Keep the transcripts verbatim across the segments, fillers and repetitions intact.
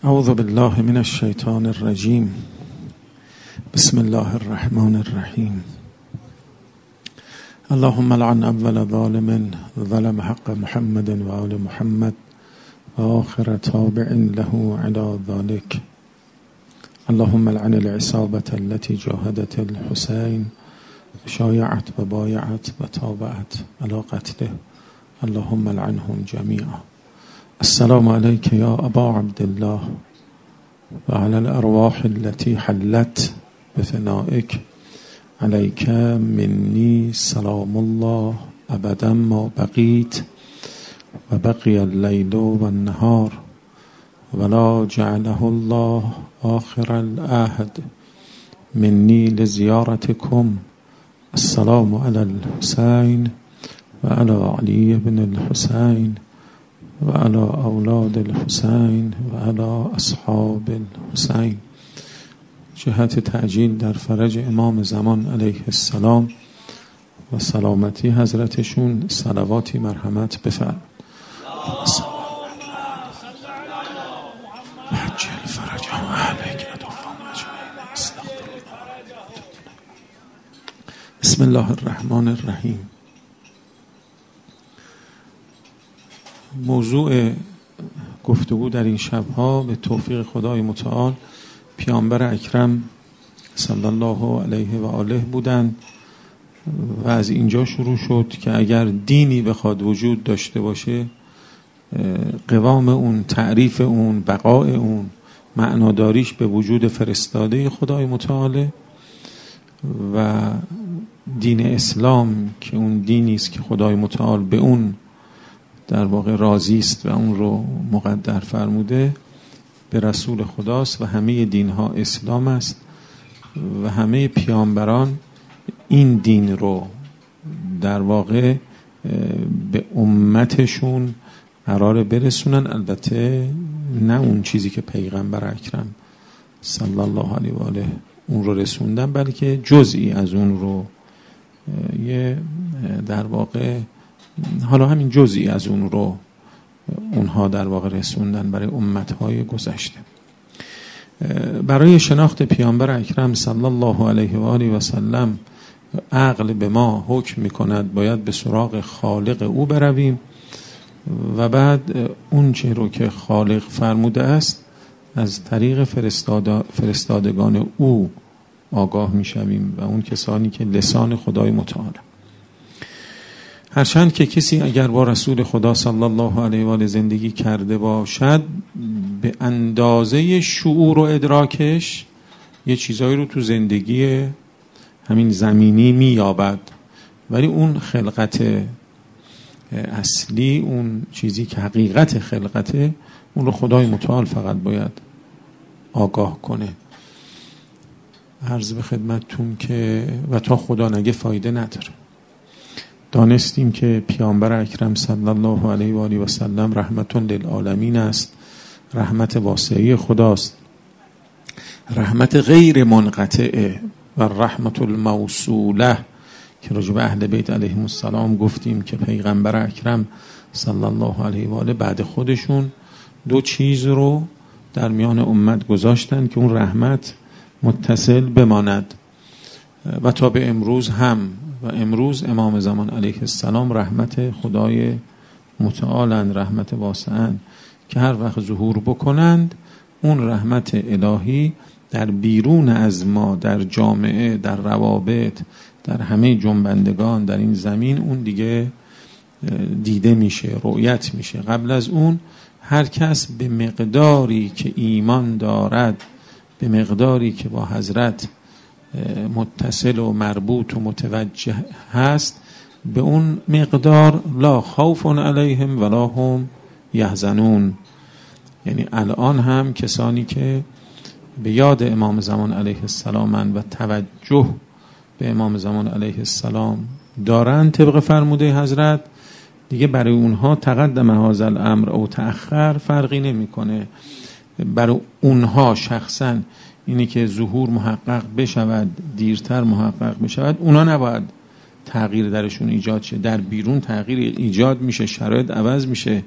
اعوذ بالله من الشیطان الرجیم. بسم الله الرحمن الرحیم. اللهم لعن اول ظالم ظلم حق محمد و آل محمد و آخر تابع له على ذلك. اللهم لعن العصابة التي جاهدت الحسين شایعت و بایعت و تابعت على قتله. اللهم لعنهم جميعا. السلام عليك يا أبا عبد الله وعلى الأرواح التي حلت بفنائك. عليك مني سلام الله أبدا ما بقيت وبقي الليل والنهار ولا جعله الله آخر العهد مني لزيارتكم. السلام على الحسين وعلى علي بن الحسين وعلى اولاد الحسین و علی اصحاب الحسین. جهت تعجیل در فرج امام زمان علیه السلام و سلامتی حضرتشون صلواتی مرحمت بفرمایید. عجل فرجهم اهلک ادفهم اجمعین. استغفر الله. بسم الله الرحمن الرحیم. موضوع گفتگو در این شبها به توفیق خدای متعال پیامبر اکرم صلی الله علیه و آله بودند و از اینجا شروع شد که اگر دینی بخواد وجود داشته باشه، قوام اون، تعریف اون، بقای اون، معناداریش به وجود فرستاده خدای متعال و دین اسلام که اون دینی است که خدای متعال به اون در واقع راضی است و اون رو مقدر فرموده، به رسول خداست و همه دینها اسلام است و همه پیامبران این دین رو در واقع به امتشون قرار برسونن. البته نه اون چیزی که پیغمبر اکرم صلی الله علیه و آله اون رو رسوندن، بلکه جزئی از اون رو یه در واقع حالا همین جزئی از اون رو اونها در واقع رسوندن برای امتهای گذشته. برای شناخت پیامبر اکرم صلی الله علیه و آله و سلم عقل به ما حکم میکند باید به سراغ خالق او برویم و بعد اون چه رو که خالق فرموده است از طریق فرستادگان او آگاه میشویم و اون کسانی که لسان خدای متعال. هرچند که کسی اگر با رسول خدا صلی الله علیه و آله زندگی کرده باشد، به اندازه شعور و ادراکش یه چیزایی رو تو زندگی همین زمینی مییابد، ولی اون خلقت اصلی، اون چیزی که حقیقت خلقته، اون رو خدای متعال فقط باید آگاه کنه. عرض به خدمتتون که و تا خدا نگه فایده نداره. دانستیم که پیامبر اکرم صلی الله علیه و آله و سلم رحمت للعالمین است، رحمت واسعه خداست، رحمت غیر منقطعه و رحمت الموصوله که راجع به اهل بیت علیهم السلام گفتیم که پیغمبر اکرم صلی الله علیه و آله بعد خودشون دو چیز رو در میان امت گذاشتن که اون رحمت متصل بماند و تا به امروز هم. و امروز امام زمان علیه السلام رحمت خدای متعالند، رحمت واسعند که هر وقت ظهور بکنند اون رحمت الهی در بیرون از ما، در جامعه، در روابط، در همه جنبندگان در این زمین اون دیگه دیده میشه، رؤیت میشه. قبل از اون هر کس به مقداری که ایمان دارد، به مقداری که با حضرت متصل و مربوط و متوجه هست، به اون مقدار لا خوف علیهم ولا هم یحزنون. یعنی الان هم کسانی که به یاد امام زمان علیه السلام و توجه به امام زمان علیه السلام دارن طبق فرموده حضرت، دیگه برای اونها تقدم هذا الامر او تأخر فرقی نمیکنه. برای اونها شخصا اینی که ظهور محقق بشود، دیرتر محقق بشود، اونا نباید تغییر درشون ایجاد شه. در بیرون تغییر ایجاد میشه، شرایط عوض میشه،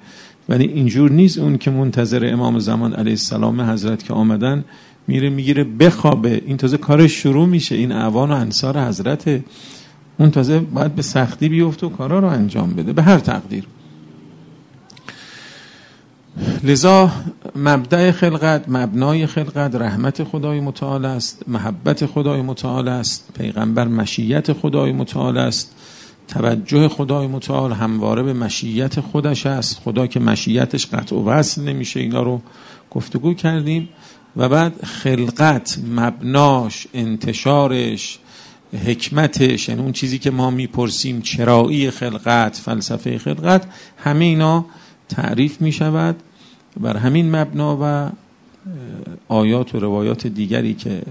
ولی اینجور نیست اون که منتظر امام زمان علیه السلام حضرت که آمدن میره میگیره بخوابه. این تازه کارش شروع میشه، این اعوان و انصار حضرته، اون تازه باید به سختی بیفته و کارا رو انجام بده به هر تقدیر. لذا مبدأ خلقت، مبنای خلقت رحمت خدای متعال است، محبت خدای متعال است، پیغمبر مشیت خدای متعال است، توجه خدای متعال همواره به مشیت خودش است، خدا که مشیتش قطع و وصل نمیشه، اینا رو گفتگو کردیم. و بعد خلقت، مبناش، انتشارش، حکمتش، یعنی اون چیزی که ما میپرسیم چرایی خلقت، فلسفه خلقت، همه اینا تعریف میشود. بر همین مبنا و آیات و روایات دیگری که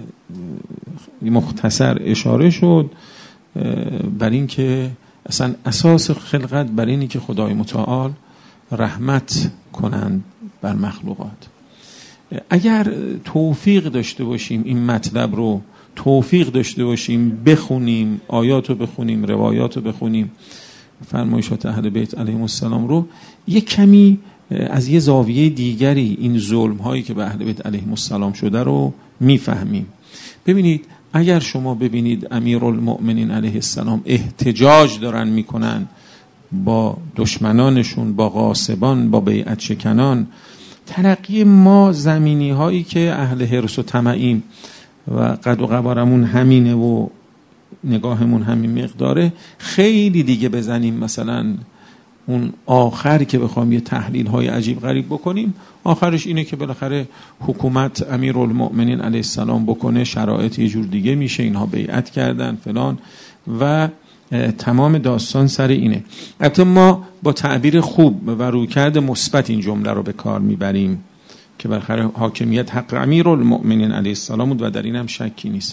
مختصر اشاره شد بر این که اصلا اساس خلقت بر اینی که خدای متعال رحمت کنند بر مخلوقات. اگر توفیق داشته باشیم این مطلب رو، توفیق داشته باشیم بخونیم، آیات رو بخونیم، روایات رو بخونیم، فرمایشات اهل بیت علیهم السلام رو یک کمی از یه زاویه دیگری این ظلم هایی که به اهل بیت علیهم السلام شده رو میفهمیم. ببینید اگر شما ببینید امیرالمؤمنین علیه السلام احتجاج دارن میکنن با دشمنانشون، با غاصبان، با بیعت شکنان، ترقی ما زمینی هایی که اهل حرص و طمعیم و قد و قوارمون همینه و نگاهمون همین مقداره، خیلی دیگه بزنیم مثلا اون آخری که بخوام یه تحلیل های عجیب غریب بکنیم، آخرش اینه که بالاخره حکومت امیرالمؤمنین علیه السلام بکنه، شرایط یه جور دیگه میشه، اینها بیعت کردن فلان و تمام داستان سر اینه. البته ما با تعبیر خوب و رویکرد مثبت این جمله رو به کار میبریم که بالاخره حاکمیت حق امیرالمؤمنین علیه السلام بود و در این هم شکی نیست.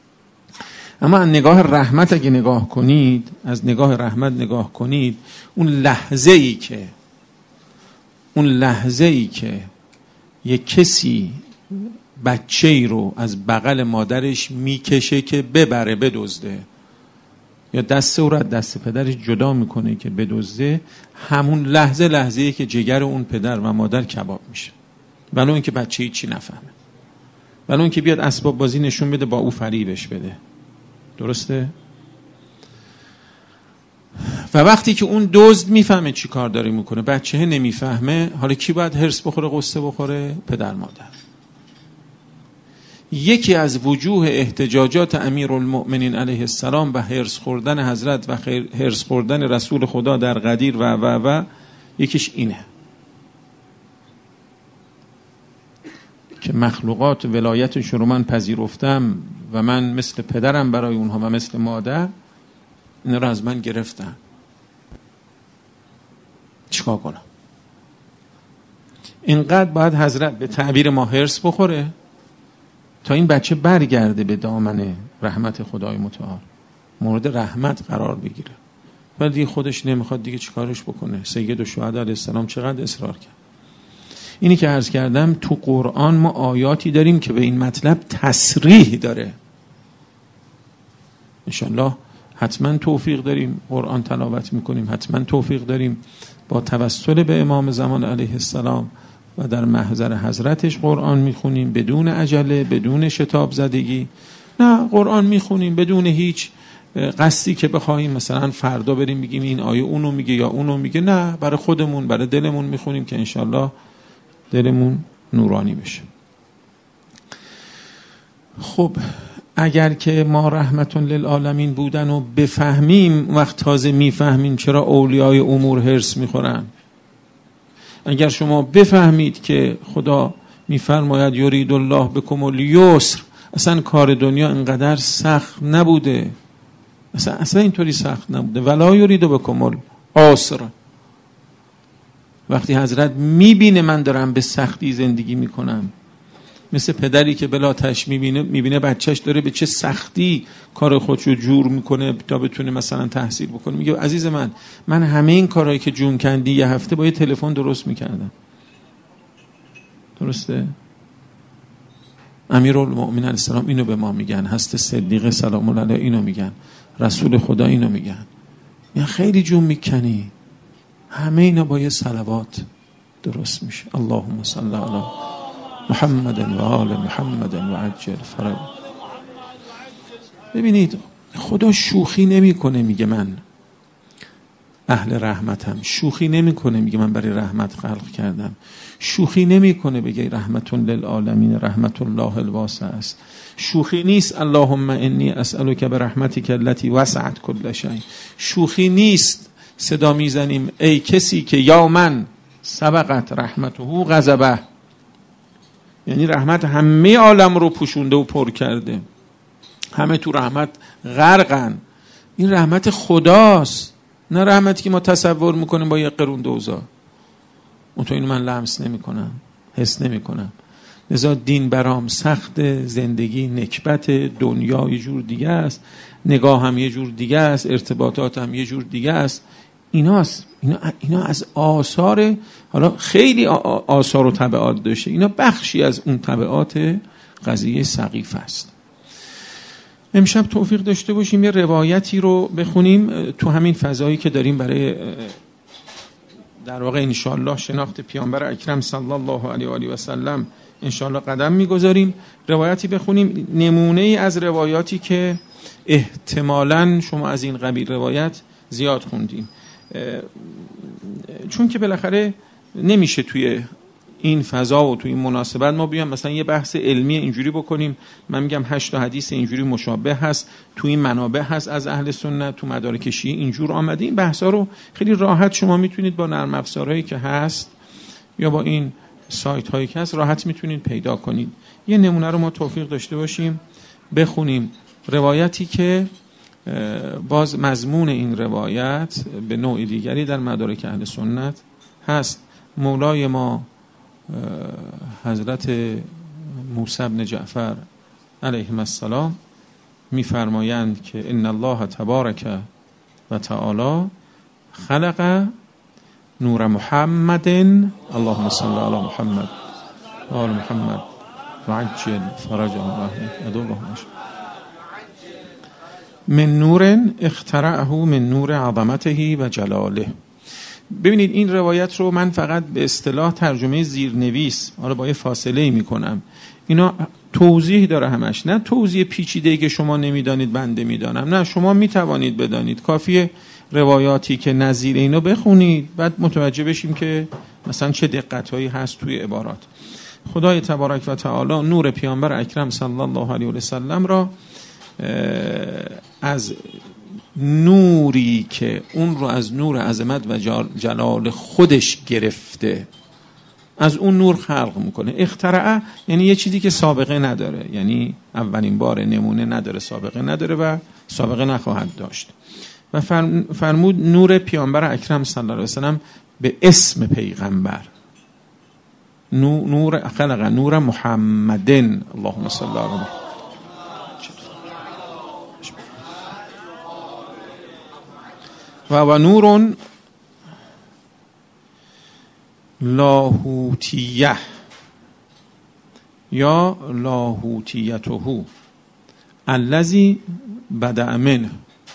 اما از نگاه رحمت اگه نگاه کنید، از نگاه رحمت نگاه کنید، اون لحظه ای که اون لحظه ای که یک کسی بچه ای رو از بغل مادرش میکشه که ببره بدزده، یا دست او رو از دست پدرش جدا میکنه که بدزده، همون لحظه لحظه ای که جگر اون پدر و مادر کباب میشه، ولو اینکه بچه ای چی نفهمه، ولو اینکه بیاد اسباب بازی نشون بده با او فریبش بده. درسته؟ و وقتی که اون دزد میفهمه چی کار داره میکنه، بچه نمیفهمه، حالا کی باید هرس بخوره، قصه بخوره؟ پدر مادر. یکی از وجوه احتجاجات امیرالمؤمنین علیه السلام به هرس خوردن حضرت و هرس خوردن رسول خدا در غدیر و و و یکیش اینه که مخلوقات ولایتش رو من پذیرفتم و من مثل پدرم برای اونها و مثل مادر، این رو از من گرفتن، چیکار کنم؟ اینقدر باید حضرت به تعبیر ما هرس بخوره تا این بچه برگرده به دامن رحمت خدای متعال، مورد رحمت قرار بگیره. ولی دیگه خودش نمیخواد، دیگه چیکارش بکنه؟ سید الشهدا علیه السلام چقدر اصرار کرد. اینی که عرض کردم تو قرآن ما آیاتی داریم که به این مطلب تصریح داره. انشالله حتما توفیق داریم قرآن تلاوت میکنیم، حتما توفیق داریم با توسل به امام زمان علیه السلام و در محضر حضرتش قرآن میخونیم بدون عجله، بدون شتاب زدگی. نه، قرآن میخونیم بدون هیچ قصدی که بخوایم مثلا فردا بریم بگیم این آیه اونو میگه یا اونو میگه. نه، برای خودمون، برای دلمون میخونیم که انشالله دلمون نورانی بشه. خب اگر که ما رحمتون للعالمین بودن و بفهمیم، وقت تازه میفهمیم چرا اولیای امور هرس میخورن. اگر شما بفهمید که خدا میفرماید یرید الله بکم الیسر، اصلا کار دنیا انقدر سخت نبوده، اصلا اصلا اینطوری سخت نبوده، ولا یرید بکم العسر. وقتی حضرت میبینه من دارم به سختی زندگی میکنم، مثل پدری که بلا تش میبینه میبینه بچهش داره به چه سختی کار خودشو جور میکنه تا بتونه مثلا تحصیل بکنه، میگه عزیز من من همه این کارهایی که جون کندی یه هفته با یه تلفن درست میکردم. درسته؟ امیرالمؤمنین علیه السلام اینو به ما میگن، هست صدیق سلام الله علیه اینو میگن، رسول خدا اینو میگن. یا خیلی جون میکنی، همه اینا با یه صلوات درست میشه. اللهم صل علی محمد و آل محمد و عجل فرج. ببینید خدا شوخی نمیکنه میگه من اهل رحمتم، شوخی نمیکنه میگه من برای رحمت خلق کردم، شوخی نمیکنه بگه رحمت للعالمین، رحمت الله الواسع است. شوخی نیست اللهم انی اسألک برحمتک التي وسعت كل شیء. شوخی نیست صدا میزنیم ای کسی که یا من سبقت رحمته غضبه، یعنی رحمت همه عالم رو پوشونده و پر کرده، همه تو رحمت غرقن. این رحمت خداست، نه رحمتی که ما تصور میکنیم با یه قرون دوزار. اون تو اینو من لمس نمیکنم، حس نمیکنم. لذا دین برام سخت، زندگی نکبت، دنیا یه جور دیگه است، نگاه هم یه جور دیگه است، ارتباطات هم یه جور دیگه است. ایناست اینا, اینا از آثار، حالا خیلی آثار و تبعات داشته، اینا بخشی از اون تبعات قضیه سقیف است. امشب توفیق داشته باشیم یه روایتی رو بخونیم تو همین فضایی که داریم برای در واقع انشاءالله شناخت پیامبر اکرم صلی الله علیه و آله و سلم انشاءالله قدم میگذاریم. روایتی بخونیم، نمونه ای از روایاتی که احتمالاً شما از این قبیل روایت زیاد خوندیم، چون که بالاخره نمیشه توی این فضا و توی این مناسبت ما بیام مثلا یه بحث علمی اینجوری بکنیم. من میگم هشت تا حدیث اینجوری مشابه هست تو این منابع هست از اهل سنت، تو مدارک شیعه اینجور آمده. این بحثا رو خیلی راحت شما میتونید با نرم افزارهایی که هست یا با این سایت هایی که هست راحت میتونید پیدا کنید. یه نمونه رو ما توفیق داشته باشیم بخونیم، روایتی که باز مضمون این روایت به نوع دیگری در مدارک اهل سنت هست. مولای ما حضرت موسی بن جعفر علیهم السلام میفرمایند که ان الله تبارک و تعالی خلق نور محمد، اللهم صل علی محمد و آل محمد و عجل فرجهم رحمه من نور اخترعه من نور عظمته و جلاله. ببینید این روایت رو من فقط به اصطلاح ترجمه زیرنویس حالا با یه فاصله می کنم، اینا توضیح داره همش، نه توضیح پیچیده‌ای که شما نمیدانید بنده میدانم، نه شما میتوانید بدانید، کافیه روایاتی که نظیر اینو بخونید بعد متوجه بشیم که مثلا چه دقت‌هایی هست توی عبارات. خدای تبارک و تعالی نور پیامبر اکرم صلی الله علیه و سلم را از نوری که اون رو از نور عظمت و جلال خودش گرفته از اون نور خلق میکنه. اخترعه یعنی یه چیزی که سابقه نداره، یعنی اولین بار نمونه نداره، سابقه نداره و سابقه نخواهد داشت. و فرمود نور پیامبر اکرم صلی الله علیه و سلم به اسم پیغمبر، نور خلق نور محمدن، اللهم صل علی محمد و و نور لاهوتیه یا لاهوتیته الذی بدأ منه.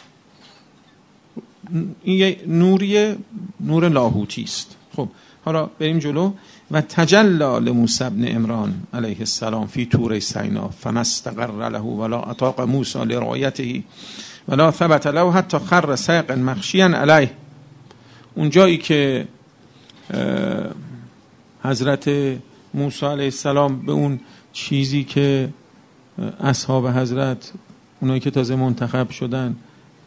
این یه نوریه، نور لاهوتی است. خب حالا بریم جلو. و تجلی لموسی بن عمران علیه السلام فی طور سینا فما استقر له ولا اطاق موسی لرؤیته ولا ثبت له حتی خر ساقا مخشیا علیه. اون جایی که حضرت موسی علیه السلام به اون چیزی که اصحاب حضرت اونایی که تازه منتخب شدن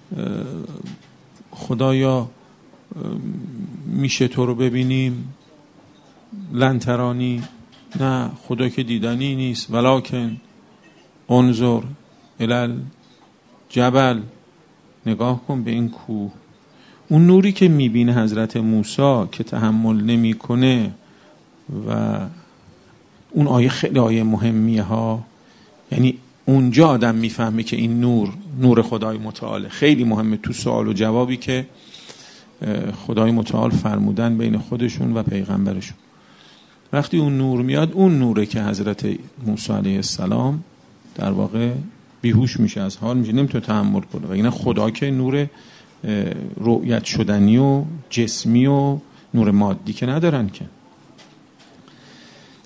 خدایا میشه تو رو ببینیم، لن ترانی، نه خدا که دیدنی نیست، ولکن انظر الی جبل، نگاه کن به این کوه. اون نوری که میبینه حضرت موسی که تحمل نمیکنه و اون آیه خیلی آیه مهمیه ها، یعنی اونجا آدم میفهمه که این نور نور خدای متعال خیلی مهمه تو سوال و جوابی که خدای متعال فرمودن بین خودشون و پیغمبرشون. وقتی اون نور میاد، اون نوره که حضرت موسی علیه السلام در واقع بیهوش میشه، از حال میشه، نمیتونه تحمل کنه. و اینا خدا که نور رؤیت شدنی و جسمی و نور مادی که ندارن که.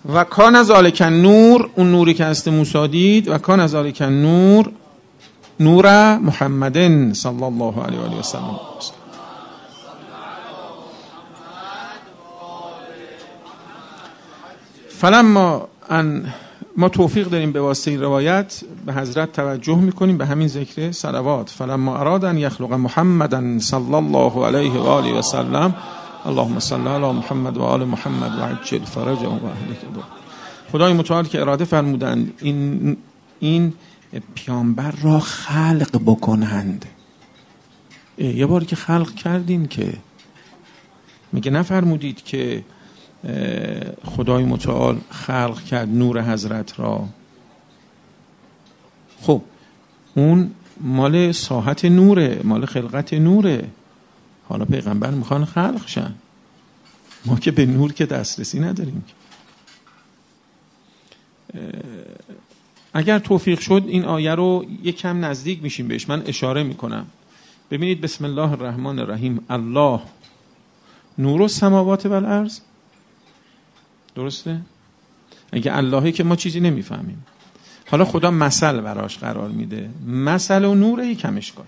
و کان ذالک نور، اون نوری که هست موسی دید، و کان ذالک نور نور محمد صلی الله علیه و آله و سلم. فلما ان ما توفیق داریم به واسطه این روایت به حضرت توجه میکنیم به همین ذکر صلوات. فلما اراد ان یخلق محمدا صلی الله علیه و آله و سلم اللهم صل علی محمد و آل محمد و عجل فرجه و اهلک. خدای متعال که اراده فرمودند این این پیامبر را خلق بکنند. یه بار که خلق کردین که میگه نفرمودید که خدای متعال خلق کرد نور حضرت را؟ خب اون مال ساحت نوره، مال خلقت نوره. حالا پیغمبر میخوان خلق شن، ما که به نور که دسترسی نداریم. اگر توفیق شد این آیه رو یک کم نزدیک میشیم بهش، من اشاره میکنم. ببینید بسم الله الرحمن الرحیم. الله نور السماوات و الارض. درسته؟ اگه اللهی که ما چیزی نمیفهمیم. حالا خدا مثل براش قرار میده، مثل و نور یکم اشکات.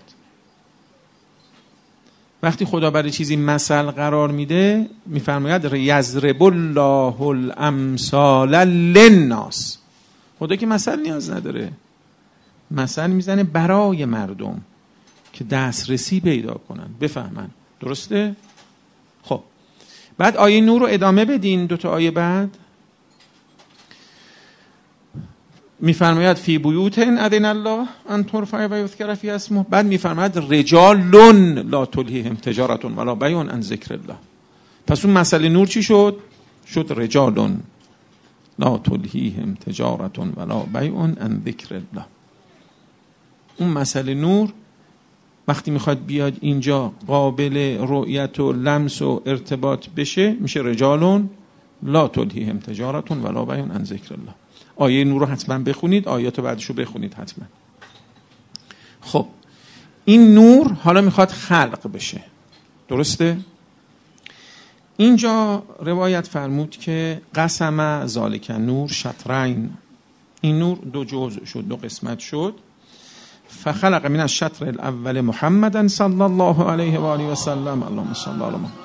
وقتی خدا برای چیزی مثل قرار میده میفرماید یضرب الله الامثال للناس. خدا که مثل نیاز نداره، مثل میزنه برای مردم که دسترسی پیدا کنن، بفهمن. درسته؟ خب بعد آیه نور رو ادامه بدین، دو تا آیه بعد میفرماید فی بیوت اذن الله ان ترفع و یذکر فی اسمه. بعد میفرماید رجال لا تلهیهم تجارت ولا بیع عن ذکر الله. پس اون مسئله نور چی شد؟ شد رجال لا تلهیهم تجارت ولا بیع عن ذکر الله. اون مسئله نور وقتی میخواد بیاد اینجا قابل رؤیت و لمس و ارتباط بشه میشه رجال لا تلهیهم تجارت ولا بیع عن ذکر الله. آیه نور رو حتما بخونید، آیات بعدش رو بخونید حتما. خب این نور حالا میخواد خلق بشه. درسته؟ اینجا روایت فرمود که قسم ذالک نور شطرین. این نور دو جزء شد، دو قسمت شد. فخلق من الشطر الاول محمدا صلی الله علیه و آله و سلم اللهم صل علی محمد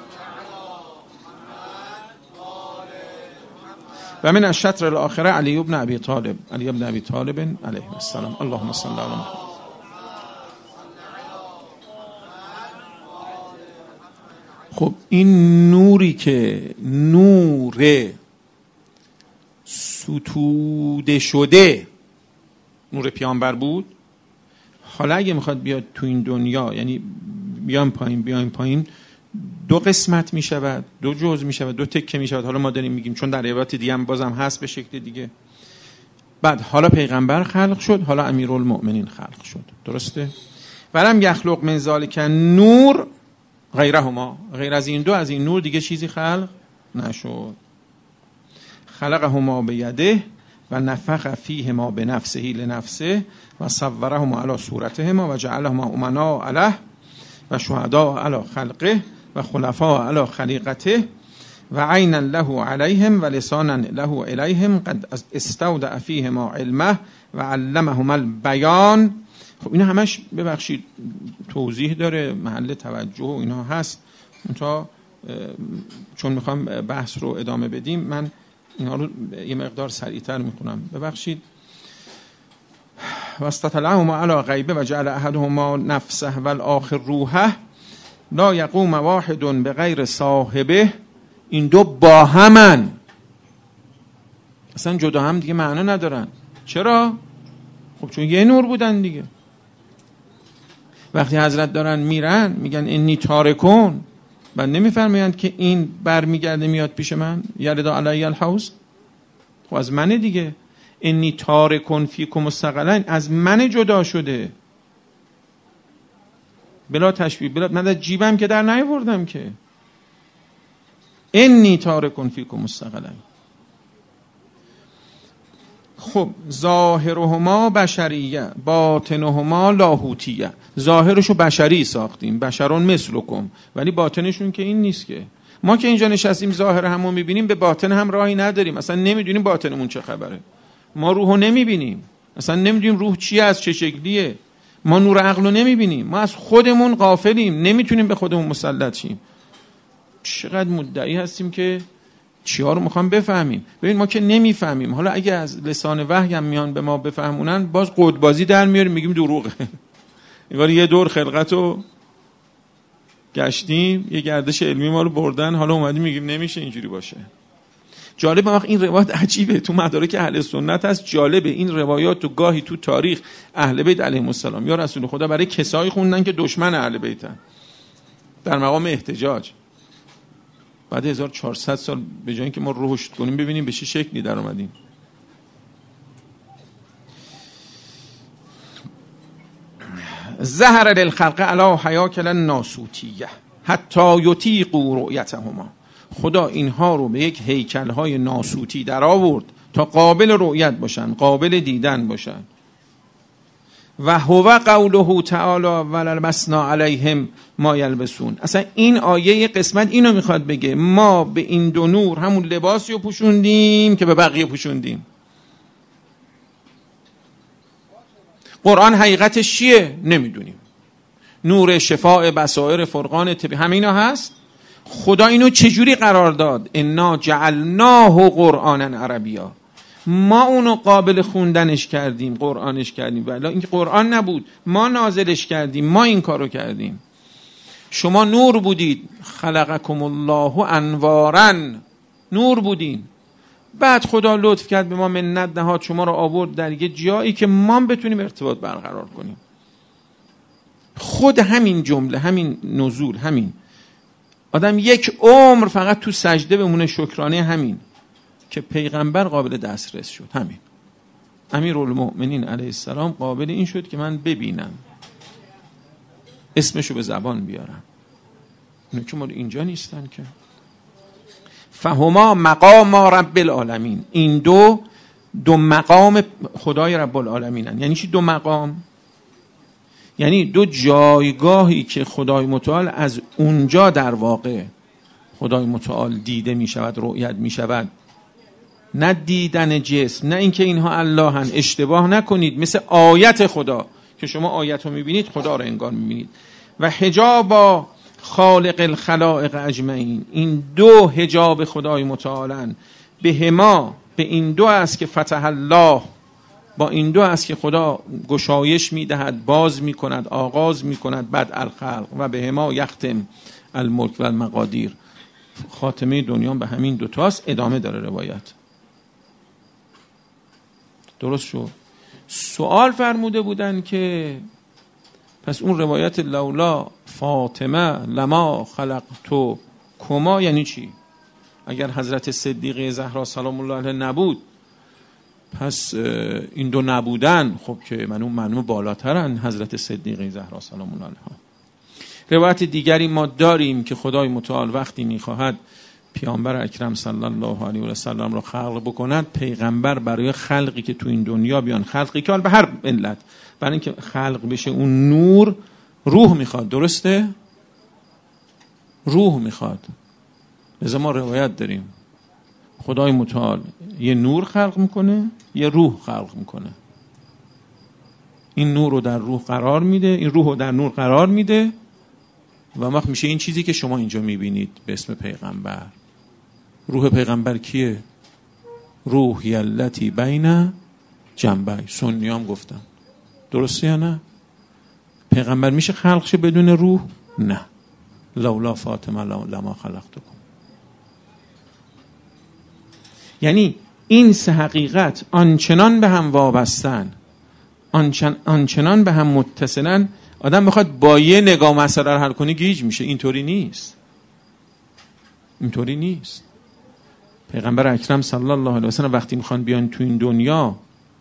و من الشطر الاخر علی ابن ابی طالب علی ابن ابی طالب علیه السلام اللهم صل علی محمد. خب این نوری که نور ستوده شده نور پیامبر بود، حالا اگه میخواد بیاد تو این دنیا، یعنی بیان پایین بیان پایین، دو قسمت میشود، دو جزء میشود، دو تکه میشود. حالا ما داریم میگیم چون در روایت دیگه هم بازم هست به شکل دیگه. بعد حالا پیغمبر خلق شد، حالا امیرالمؤمنین خلق شد. درسته؟ ولم یخلق من ذالک نور غیرهما. غیر از این دو، از این نور دیگه چیزی خلق نشد. خلقهما بیده و نفخ فیهما بنفسه لنفسه و صورهما علی صورتهما و جعلهما امنا علیه و شهدا علی خلقه و خلفاء علی خلیقته و عینا له علیهم و لسانا له الیهم قد استودع فیهما علمه و علمهما البیان. خب اینا همش ببخشید توضیح داره، محل توجه و اینا هست. تا چون میخوام بحث رو ادامه بدیم من اینا رو یه مقدار سریعتر میکنم، ببخشید. و استطلعهما علی غیبه و جعل احدهما نفسه و الاخر روحه لا یقوم واحد به غیر صاحبه. این دو با همن، اصلا جدا هم دیگه معنا ندارن. چرا؟ خب چون یه نور بودن دیگه. وقتی حضرت دارن میرن میگن انی تارکون، بعد نمیفرمایند که این برمیگرده میاد پیش من یلدا علی الحوض. خب از منه دیگه. انی تارکون فیکم مستقلن، از من جدا شده بلا تشبیه بلا. من در جیبم که در نیاوردم که. انی تارکون فیکم مستقلن. خب ظاهرهما بشریه باطنهما لاهوتیه. ظاهرشو بشری ساختیم، بشرون مثلکم، ولی باطنشون که این نیست که. ما که اینجا نشستیم ظاهر همو میبینیم، به باطن هم راهی نداریم، اصلا نمیدونیم باطنمون چه خبره. ما روحو نمیبینیم، اصلا نمیدونیم روح چیه، از چه شکلیه. ما نور عقلو نمیبینیم، ما از خودمون غافلیم، نمیتونیم به خودمون مسلط شیم. چقدر مدعی هستیم که چیا رو میخوام بفهمیم. ببین ما که نمیفهمیم، حالا اگه از لسان وحی هم میان به ما بفهمونن، باز قدبازی در میاریم میگیم دروغه. انگار یه دور خلقتو گشتیم، یه گردش علمی ما رو بردن، حالا اومدیم میگیم نمیشه اینجوری باشه. جالبه وقت این روایت عجیبه، تو مدارک اهل سنت هست. جالبه این روایات تو گاهی تو تاریخ اهل بیت علیهم السلام یا رسول خدا برای کسایی خوندن که دشمن اهل بیتن در مقام احتجاج. بعد هزار و چهارصد سال به جای اینکه ما رشد کنیم ببینیم به چه شکلی در اومدیم. ظهر للخلق علی حیاکل الناسوتیه حتی یطیقوا رؤیتهما. خدا اینها رو به یک هیکل‌های ناسوتی در آورد تا قابل رؤیت باشن، قابل دیدن باشن. و هو قوله تعالی وللبسنا علیهم ما یلبسون. اصلا این آیه قسمت اینو میخواد بگه، ما به این دو نور همون لباسی رو پوشوندیم که به بقیه پوشوندیم. قرآن حقیقتش چیه؟ نمیدونیم. نور شفاء بصائر فرقان طبی همه اینا هست. خدا اینو چجوری قرار داد؟ انا جعلناه قرآنا عربیا. ما اونو قابل خوندنش کردیم، قرآنش کردیم. ولی این قرآن نبود، ما نازلش کردیم، ما این کارو کردیم. شما نور بودید، خلقکم الله انوارا، نور بودین. بعد خدا لطف کرد به ما منت نهاد، شما رو آورد در یه جایی که ما بتونیم ارتباط برقرار کنیم. خود همین جمله، همین نزول، همین آدم یک عمر فقط تو سجده بمونه شکرانه همین که پیغمبر قابل دسترس شد. همین امیرالمؤمنین علیه السلام قابل این شد که من ببینم، اسمشو به زبان بیارم. اینو که مال اینجا نیستن که. فهما مقام رب العالمین. این دو دو مقام خدای رب العالمینن. یعنی چی دو مقام؟ یعنی دو جایگاهی که خدای متعال از اونجا در واقع خدای متعال دیده می شود، رؤیت می شود. نه دیدن جسم، نه اینکه اینها اللهن. اشتباه نکنید، مثل آیت خدا که شما آیت رو می بینید خدا رو انگار می بینید. و حجاب خالق الخلائق اجمعین. این دو حجاب خدای متعالن. به هما، به این دو است که فتح الله، با این دو است که خدا گشایش میدهد، باز میکند، آغاز میکند، بعد الخلق. و به هما یختم الملک و المقادیر. خاتمه دنیا به همین دوتاست. ادامه داره روایت. درست شد. سوال فرموده بودن که پس اون روایت لولا فاطمه لما خلقتو کما یعنی چی؟ اگر حضرت صدیقه زهرا سلام الله علیها نبود، پس این دو نبودن خب که منو منو بالاترن حضرت صدیقه زهرا سلام الله علیها. روایت دیگری ما داریم که خدای متعال وقتی میخواهد پیامبر اکرم صلی الله علیه و سلم را خلق بکند، پیغمبر برای خلقی که تو این دنیا بیان، خلقی که به هر علت، برای اینکه خلق بشه اون نور روح میخواد. درسته؟ روح میخواد. لذا ما روایت داریم خدای متعال یه نور خلق میکنه، یه روح خلق میکنه. این نور رو در روح قرار میده، این روح رو در نور قرار میده و وقت میشه این چیزی که شما اینجا میبینید به اسم پیغمبر. روح پیغمبر کیه؟ روح یلتی بین جنبه. سنیام گفتن درسته یا نه؟ پیغمبر میشه خلق شه بدون روح؟ نه. لولا فاطمه لما خلقتکم. یعنی این سه حقیقت آنچنان به هم وابستن، آنچن آنچنان به هم متصلن، آدم بخواد با یه نگاه مسئله رو حل کنه گیج میشه. اینطوری نیست، اینطوری نیست. پیغمبر اکرم صلی الله علیه و سلم وقتی میخوان بیان تو این دنیا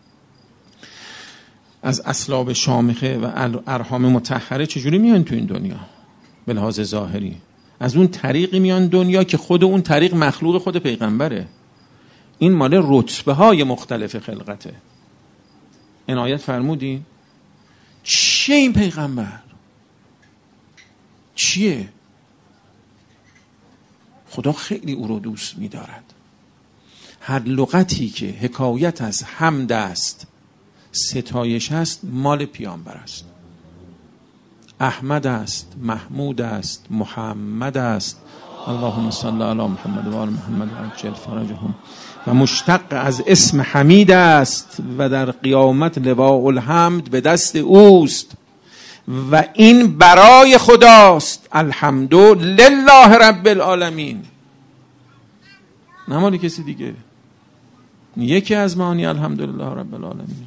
از اصلاب شامخه و ارحام مطهره، چجوری میان تو این دنیا؟ به لحاظ ظاهری از اون طریقی میان دنیا که خود اون طریق مخلوق خود پیغمبره. این مال رتبه های مختلف خلقته. عنایت فرمودین؟ چیه این پیغمبر؟ چیه؟ خدا خیلی او رو دوست می‌دارد. هر لغتی که حکایت از حمد است، ستایش است، مال پیامبر است. احمد است، محمود است، محمد است. اللهم صل علی محمد و آل محمد عجل فرجهم. و مشتق از اسم حمید است و در قیامت لواء الحمد به دست اوست و این برای خداست. الحمد لله رب العالمین، نه مال کسی دیگه. یکی از معانی الحمدلله رب العالمین.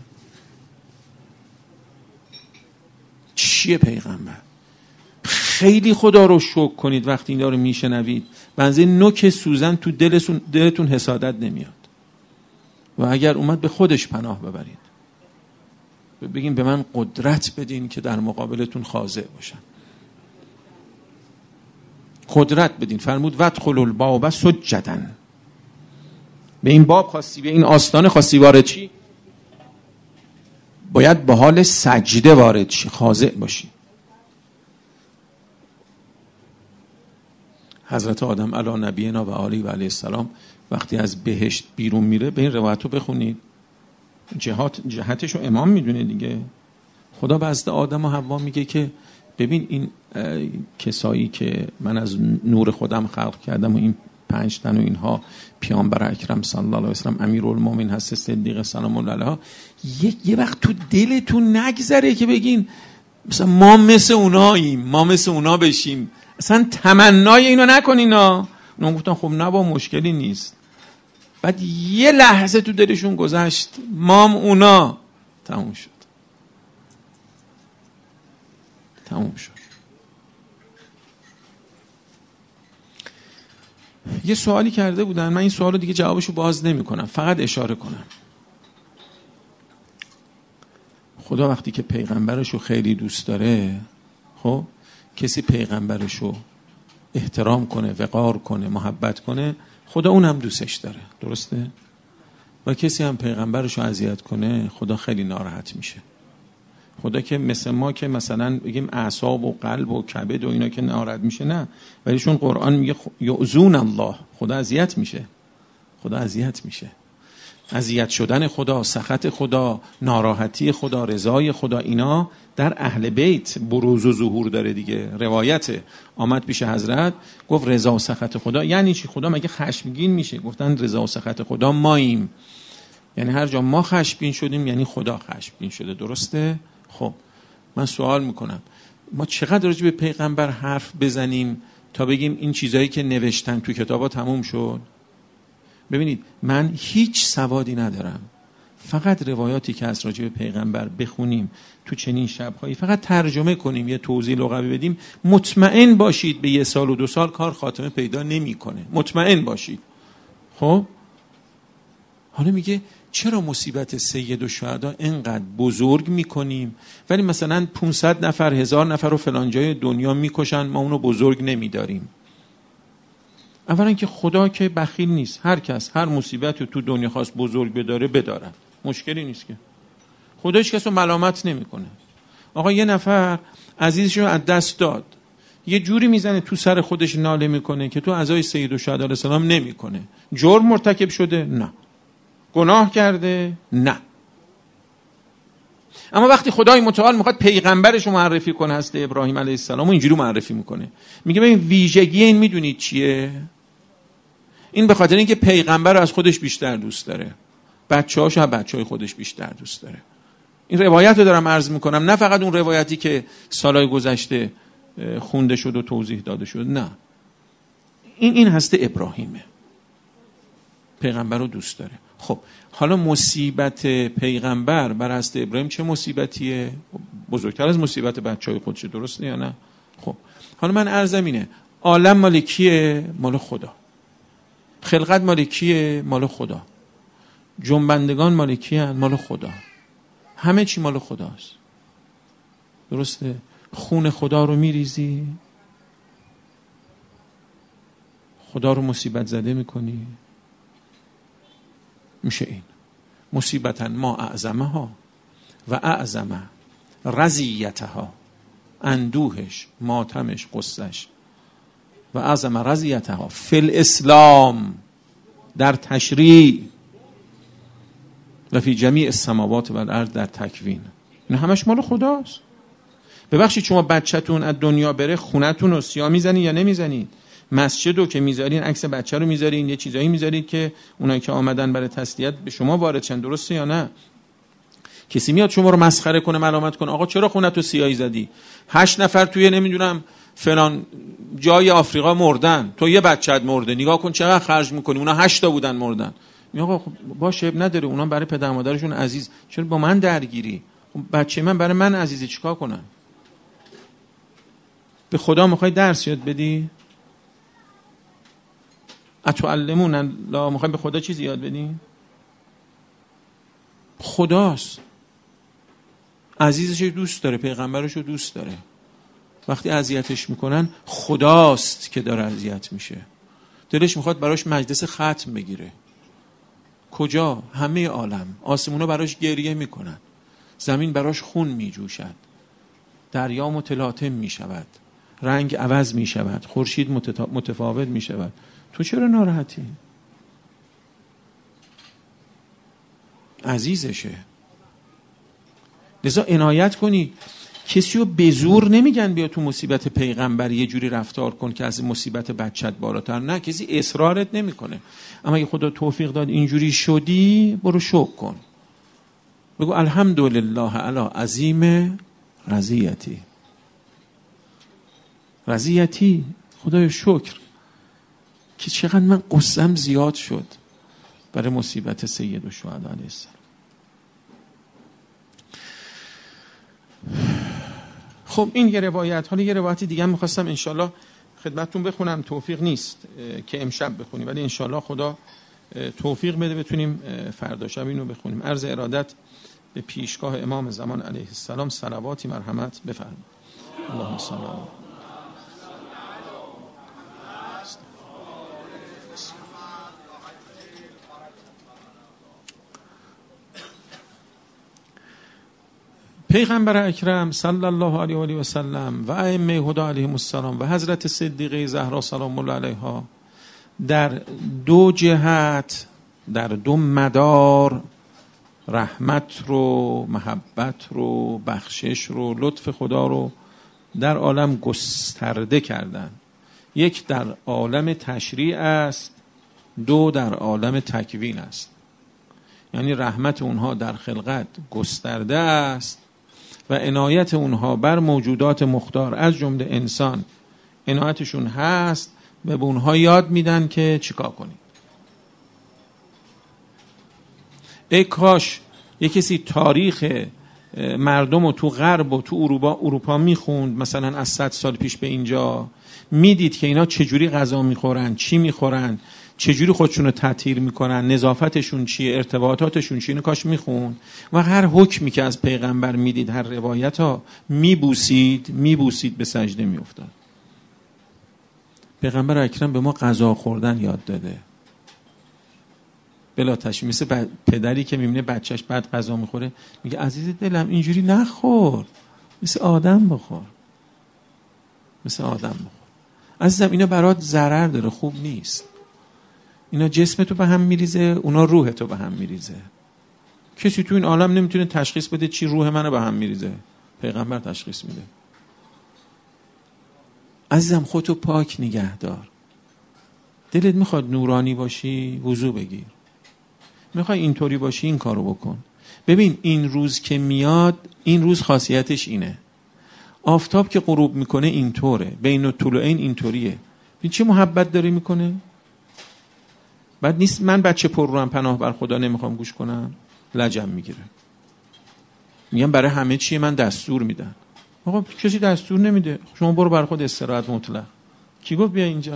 چیه پیغمبر؟ خیلی خدا رو شکر کنید وقتی اینا رو میشنوید. بنزه نوک سوزن تو دلتون دلتون حسادت نمیاد و اگر اومد به خودش پناه ببرید، بگین به من قدرت بدین که در مقابلتون خاضع باشم. قدرت بدین. فرمود وادخلوا الباب سجدا. به این باب خواستی، به این آستانه خواستی وارد چی؟ باید به حال سجده وارد شی، خاضع باشی. حضرت آدم علی نبینا و آله و علیه السلام وقتی از بهشت بیرون میره، به این روایت رو بخونید، جهات جهتش رو امام میدونه دیگه. خدا به حضرت آدم و حوا میگه که ببین این کسایی که من از نور خودم خلق کردم و این پنج تن و اینها، پیامبر اکرم صلی الله علیه و سلم امیرالمومنین هست، صدیق سلام الله علیه، یه یه وقت تو دلتون نگذره که بگین مثلا ما مثل اوناییم، ما مثل اونا بشیم. اصلا تمنای اینو نکنین. اونا گفتن خب نه با مشکلی نیست. بعد یه لحظه تو دلشون گذشت مام اونا، تموم شد. تموم شد. یه سوالی کرده بودن، من این سوالو دیگه جوابشو باز نمی کنم، فقط اشاره کنم. خدا وقتی که پیغمبرشو خیلی دوست داره، خب کسی پیغمبرشو احترام کنه، وقار کنه، محبت کنه، خدا اونم دوستش داره. درسته؟ و کسی هم پیغمبرشو اذیت کنه، خدا خیلی ناراحت میشه. خدا که مثل ما که مثلا بگیم اعصاب و قلب و کبد و اینا که ناراحت میشه، نه. ولی چون قرآن میگه یؤذون الله، خدا اذیت میشه. خدا اذیت میشه. اذیت شدن خدا، سخط خدا، ناراحتی خدا، رضای خدا، اینا در اهل بیت بروز و ظهور داره دیگه. روایت آمد پیش حضرت گفت رضا و سخط خدا یعنی چی؟ خدا مگه خشمگین میشه؟ گفتن رضا و سخط خدا ماییم، یعنی هر جا ما خشمگین شدیم یعنی خدا خشمگین شده. درسته؟ خب من سوال میکنم ما چقدر راجع به پیغمبر حرف بزنیم تا بگیم این چیزایی که نوشتن تو کتابا تموم شد؟ ببینید من هیچ سوادی ندارم، فقط روایاتی که از راجع به پیغمبر بخونیم تو چنین شب‌هایی، فقط ترجمه کنیم، یه توضیح لغوی بدیم، مطمئن باشید به یه سال و دو سال کار خاتمه پیدا نمی‌کنه. مطمئن باشید. خب حالا میگه چرا مصیبت سید الشهدا اینقدر بزرگ میکنیم ولی مثلا پانصد نفر، هزار نفر رو فلان جای دنیا میکشن، ما اونو بزرگ نمیداریم؟ اولا که خدا که بخیل نیست، هر کس هر مصیبتی تو دنیا خواست بزرگ بداره بداره، مشکلی نیست که. خدا هیچ کس رو ملامت نمیکنه. آقا یه نفر عزیزش رو از دست داد، یه جوری میزنه تو سر خودش ناله میکنه که تو عزای سید الشهدا علیه السلام نمیکنه. جرم مرتکب شده؟ نه. گناه کرده؟ نه. اما وقتی خدای متعال میخواد پیغمبرش رو معرفی کنه، هست ابراهیم علیه السلام، و اینجوری معرفی میکنه، میگه ببین ویژگی این میدونید چیه؟ این به خاطر اینکه پیغمبر رو از خودش بیشتر دوست داره، بچه‌هاش هم بچه‌های خودش بیشتر دوست داره. این روایت رو دارم عرض میکنم، نه فقط اون روایتی که سالهای گذشته خونده شد و توضیح داده شد، نه. این این هست ابراهیمه، پیغمبر رو دوست داره. خب حالا مصیبت پیغمبر بر هست ابراهیم چه مصیبتیه؟ بزرگتر از مصیبت بچهای خودشه. درسته یا نه؟ خب حالا من عرضم اینه، عالم مال کیه؟ مال خدا. خلقت مال کیه؟ مال خدا. جنبندگان مال کیه؟ مال خدا. همه چی مال خداست. درسته؟ خون خدا رو میریزی، خدا رو مصیبت زده میکنی، میشه این مصیبتا ما اعظمها و اعظم رضیتها، اندوهش، ماتمش، قصهش و اعظم رضیتها فی الاسلام، در تشریع، و فی جمیع السماوات و الارض، در تکوین. این همش مال خداست. ببخشید شما بچه‌تون از دنیا بره، خونتون رو سیاه میزنید یا نمیزنید؟ مسجد رو که میذارین عکس بچه رو میذارین، یه چیزایی میذارید که اونایی که آمدن برای تسلیت به شما وارد شن، درسته یا نه؟ کسی میاد شما رو مسخره کنه، ملامت کنه، آقا چرا خونت رو سیاهی زدی؟ هشت نفر توی نمیدونم فلان جای آفریقا مردن، تو یه بچه‌ت مرده، نگاه کن چقدر خرج میکنی، اونا هشت تا بودن مردن. میگه آقا خب باشه اب نداره، اونا برای پدر مادرشون عزیز، چرا با من درگیری؟ بچه من برای من عزیزه، چیکار کنم؟ به خدا میخوای درس یاد بدی؟ اتعلمون الله، میخوای به خدا چیزی یاد بدی؟ خداست، عزیزش دوست داره، پیغمبرش رو دوست داره. وقتی اذیتش میکنن خداست که داره اذیت میشه. دلش میخواد براش مجلس ختم بگیره. کجا؟ همه عالم، آسمونا براش گریه میکنن، زمین براش خون میجوشد، دریا متلاطم میشود، رنگ عوض میشود، خورشید متفاوت میشود. تو چرا ناراحتی؟ عزیزشه. لذا عنایت کنی. کسی رو به زور نمیگن بیا تو مصیبت پیغمبر یه جوری رفتار کن که از مصیبت بچت بالاتر. نه، کسی اصرارت نمیکنه. اما اگه خدا توفیق داد اینجوری شدی، برو شکر کن، بگو الحمدلله علی عظیم رضیتی. رضیتی، خدای شکر که چقدر من قصم زیاد شد برای مصیبت سید الشهدا علیه السلام. خب این یه روایت. حالا یه روایت دیگه هم می‌خواستم انشالله خدمتتون بخونم، توفیق نیست که امشب بخونیم، ولی انشالله خدا توفیق بده بتونیم فردا شب اینو بخونیم. عرض ارادت به پیشگاه امام زمان علیه السلام، صلواتی مرحمت بفرمایید. اللهم صل علی پیغمبر اکرم صلی الله علیه و آله و سلم و ائمه هدی علیهم السلام و حضرت صدیقه زهرا سلام الله علیها در دو جهت، در دو مدار رحمت رو، محبت رو، بخشش رو، لطف خدا رو در عالم گسترده کردن. یک در عالم تشریع است، دو در عالم تکوین است. یعنی رحمت اونها در خلقت گسترده است و عنایت اونها بر موجودات مختار از جمله انسان عنایتشون هست و به اونها یاد میدن که چیکار کنید. ای کاش یک کسی تاریخ مردم رو تو غرب و تو اروپا اروپا میخوند، مثلا از صد سال پیش به اینجا، میدید که اینا چجوری غذا میخورن، چی میخورن، چجوری خودشون رو تطهیر میکنن، نظافتشون چیه، ارتباطاتشون چیه. اینو کاش میخوند و هر حکمی که از پیغمبر میدید، هر روایت ها میبوسید میبوسید به سجده میافتاد. پیغمبر اکرم به ما غذا خوردن یاد داده. بلا تشبیه، مثل پدری که میبینه بچهش بعد غذا میخوره میگه عزیز دلم اینجوری نخور، مثل آدم بخور، مثل آدم بخور. عزیزم اینا برات ضرر داره، خوب نیست. اینا جسمتو به هم میریزه، اونا روحتو به هم میریزه. کسی تو این عالم نمیتونه تشخیص بده چی روح منو به هم میریزه، پیغمبر تشخیص میده. عزیزم خودتو پاک نگه دار. دلت میخواد نورانی باشی، وضو بگیر. میخوای اینطوری باشی، این کارو بکن. ببین این روز که میاد، این روز خاصیتش اینه، آفتاب که غروب میکنه اینطوره، بین الطلوعین اینطوریه. ببین چه محبت داره میکنه. بعد نیست من بچه پر رو هم پناه بر خدا نمیخوام گوش کنم، لجم میگیره. میگم برای همه چیه من دستور میدن. آقا کسی دستور نمیده، شما برو بر خود استراحت مطلق. کی گفت بیا اینجا؟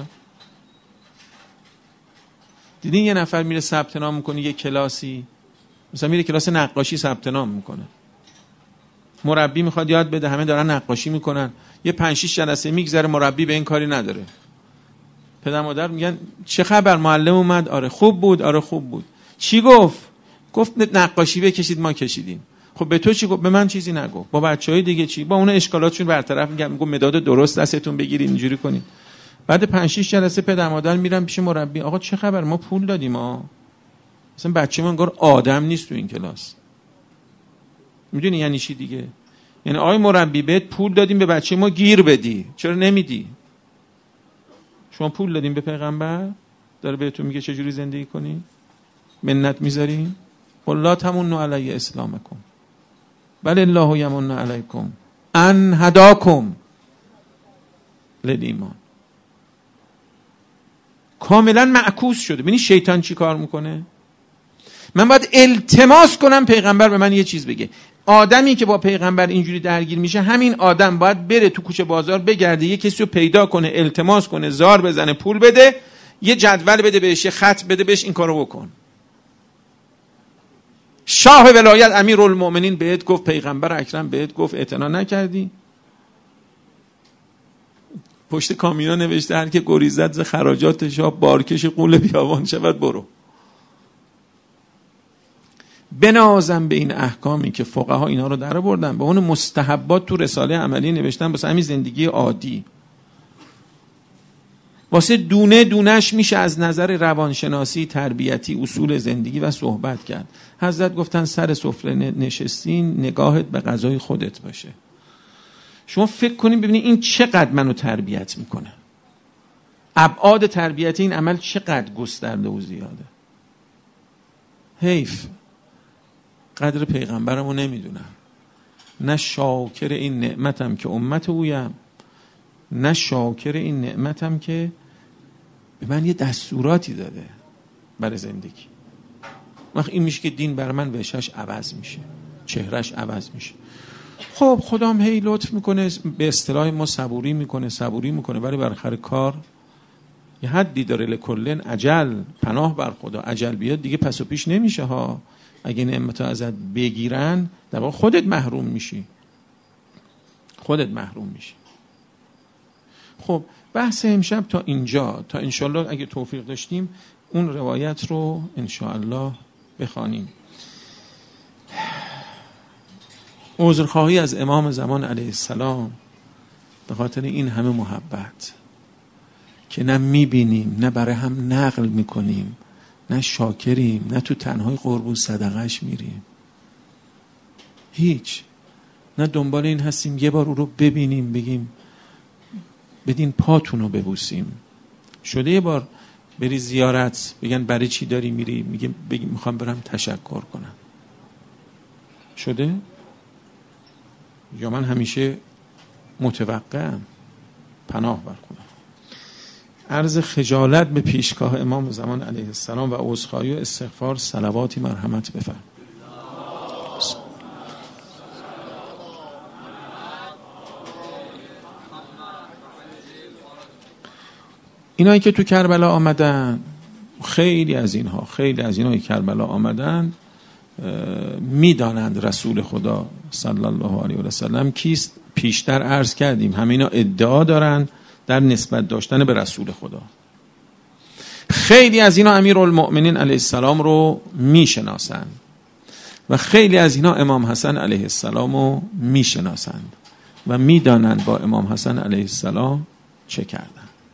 دیدین یه نفر میره ثبت نام میکنه یه کلاسی، مثلا میره کلاس نقاشی ثبت نام میکنه، مربی میخواد یاد بده، همه دارن نقاشی میکنن، یه پنج شش جلسه میگذره مربی به این کاری نداره. پدر مادر میگن چه خبر معلم اومد؟ آره خوب بود، آره خوب بود. چی گفت؟ گفت نقاشی بکشید ما کشیدیم. خب به تو چی گفت؟ به من چیزی نگفت. با بچهای دیگه چی؟ با اون اشکالاتشون برطرف میگم، میگم مداد درست دستتون بگیرید اینجوری کنید. بعد پنج شش جلسه پدر مادر میرن پیش مربی، آقا چه خبر، ما پول دادیم ها، مثلا بچه ما انگار آدم نیست تو این کلاس. میدونی یعنی چی دیگه؟ یعنی آقای مربی بهت پول دادیم به بچه ما گیر بدی، چرا نمیدی؟ شما پول دادیم به پیغمبر داره بهتون میگه چجوری زندگی کنی؟ منت میذارین؟ قل لا تمنوا علی اسلامکم بل الله یمن علیکم ان هداکم للایمان. کاملا معکوس شده. ببین شیطان چی کار میکنه؟ من باید التماس کنم پیغمبر به من یه چیز بگه. آدمی که با پیغمبر اینجوری درگیر میشه، همین آدم باید بره تو کوچه بازار بگرده، یه کسی رو پیدا کنه، التماس کنه، زار بزنه، پول بده، یه جدول بده بهش، یه خط بده بهش، این کارو بکن. شاه ولایت امیرالمؤمنین بهت گفت، پیغمبر اکرم بهت گفت، اعتنا نکردی؟ پشت کامینا نوشته هر که گریزد ز خراجات شاه بارکش قول بیابان شود برو. بنازم به این احکامی که فقها اینا رو در آوردن، به اون مستحبات تو رساله عملی نوشتن واسه همین زندگی عادی. واسه دونه دونش میشه از نظر روانشناسی، تربیتی، اصول زندگی و صحبت کرد. حضرت گفتن سر سفره نشستین نگاهت به غذای خودت باشه. شما فکر کنین ببینید این چقدر منو تربیت میکنه، ابعاد تربیتی این عمل چقدر گسترده و زیاده. حیف قدر پیغمبرمو نمیدونم، نه شاکر این نعمتم که امت اویم، نه شاکر این نعمتم که به من یه دستوراتی داده برای زندگی. وقت این میشه که دین بر من وشش عوض میشه، چهرش عوض میشه. خب خدام هی لطف میکنه، به اصطلاح ما صبوری میکنه صبوری میکنه ولی بالاخره کار یه حدی داره. لکلن اجل، پناه بر خدا، اجل بیاد دیگه پس و پیش نمیشه ها. اگه نعمت ازت بگیرن در واقع خودت محروم میشی، خودت محروم میشی. خب بحث امشب تا اینجا، تا انشالله اگه توفیق داشتیم اون روایت رو انشاءالله بخوانیم. عذرخواهی از امام زمان علیه السلام به خاطر این همه محبت که نه میبینیم، نه برای هم نقل میکنیم، نه شاکریم، نه تو تنهای قربون صدقش میریم، هیچ، نه دنبال این هستیم یه بار او رو ببینیم بگیم بدین پاتون رو ببوسیم. شده یه بار بری زیارت بگن برای چی داری میری، میگه بگیم میخوام برم تشکر کنم. شده؟ یا من همیشه متوقعم؟ پناه بر خدا. عرض خجالت به پیشگاه امام زمان علیه السلام و عذرخواهی و استغفار، صلواتی مرحمت بفرم. اینایی که تو کربلا آمدن، خیلی از اینها خیلی از اینایی که کربلا آمدن میدانند رسول خدا صلی الله علیه و سلم کیست. پیشتر عرض کردیم همه اینا ادعا دارن در نسبت داشتن به رسول خدا. خیلی از اینا امیرالمؤمنین علیه السلام رو میشناسند و خیلی از اینا امام حسن علیه السلام رو میشناسند و میدانند با امام حسن علیه السلام چه کردن